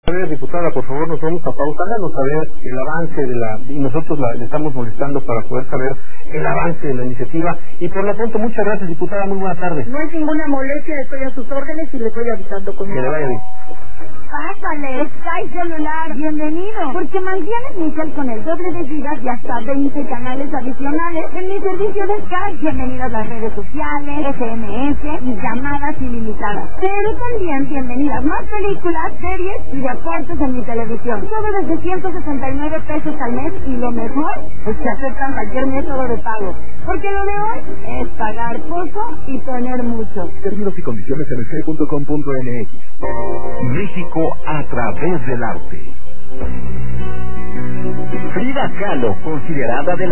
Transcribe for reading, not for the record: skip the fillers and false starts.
A ver, diputada, por favor, nos vamos a pausa. Háganos saber el avance y nosotros le estamos molestando para poder saber el avance de la iniciativa. Y por lo pronto, muchas gracias, diputada, muy buena tarde. No hay ninguna molestia, estoy a sus órdenes y le estoy avisando con que le vaya bien. Pásale, Sky Celular, bienvenido, porque mantienes mi cel con el doble de gigas y hasta 20 canales adicionales en mi servicio de Sky. Bienvenido a las redes sociales, SMS y llamadas ilimitadas. Pero también bienvenidas más películas, series y deportes en mi televisión. Todo desde 169 pesos al mes y lo mejor es que aceptan cualquier método de pago. Porque lo de hoy es pagar poco y tener mucho. Términos y condiciones en sky.com.mx. México a través del arte. Frida Kahlo, considerada de